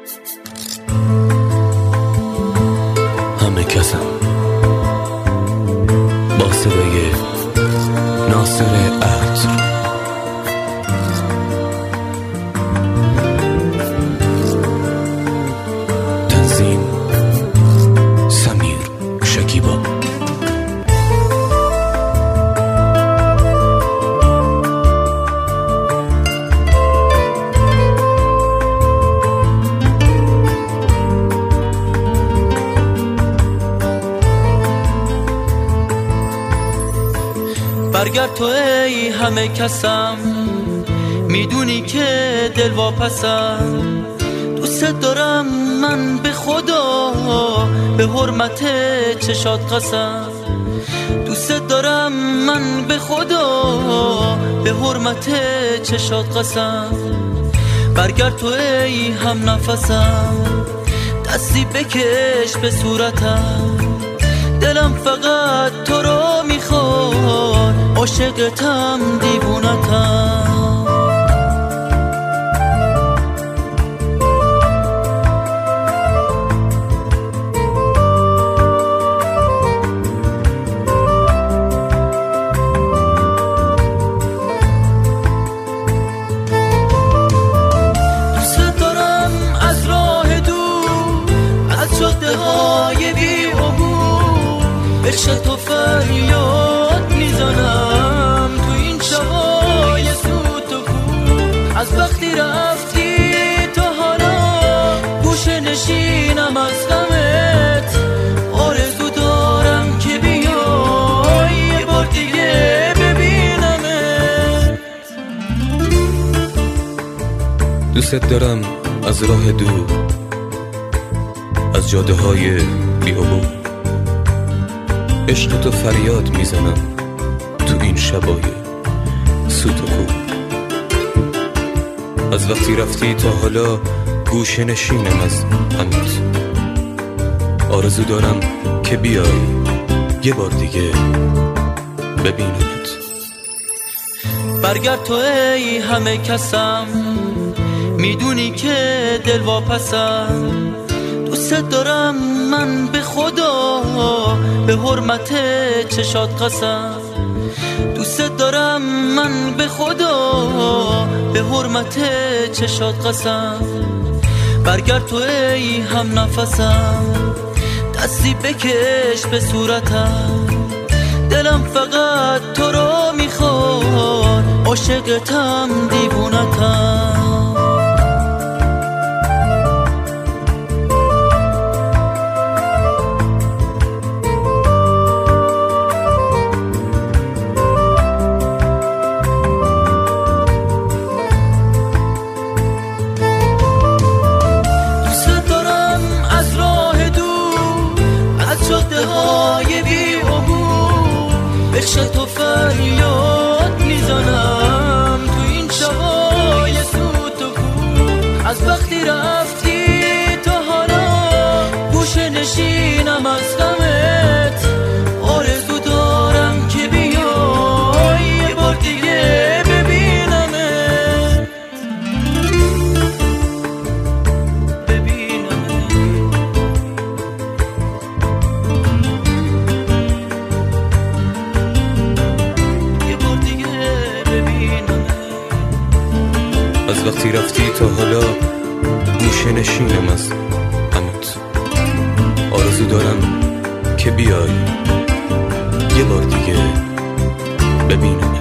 همه کسم با صدای ناصر عطر. تنظیم سمیر شکیبا. برگرد تو ای همه کسم، میدونی که دل واپسم. دوست دارم من به خدا، به حرمت چشات قسم. دوست دارم من به خدا، به حرمت چشات قسم. برگرد تو ای هم نفسم، دستی بکش به صورتم. دلم فقط تو رو میخواد، عاشقتم دیوونتم. دوست دارم از راه دور، از جاده های بی عبور، عشق تو فریاد میزنم تو این شبای سوت و کور. از وقتی رفتی تا حالا گوشه نشینم از غمت. آرزو دارم که بیای یه بار دیگه ببینمت. دوست دارم از راه دور، از جاده های بی‌عبور، عشق تو فریاد میزنم تو این شبای سوت و کور. از وقتی رفتی تا حالا گوشه نشینم از غمت. آرزو دارم که بیای یه بار دیگه ببینمت. برگرد تو ای همه کسم، میدونی که دل واپسم. دوست دارم من به خدا، به حرمت چشات قسم. دوست دارم من به خدا، به حرمت چشات قسم. برگرد تو ای هم نفسم، دستی بکش به صورتم. دلم فقط تو رو میخواد، عاشقتم دیوونتم. جاده های بی عبور، عشق تو فریاد میزنم تو این شبای سوت و کور. از وقتی رفتی تا حالا گوشه نشینم از غمت. آرزو دارم که بیای یه بار دیگه ببینمت. از وقتی رفتی تا حالا گوشه نشینم از غمت. آرزو دارم که بیای یه بار دیگه ببینم.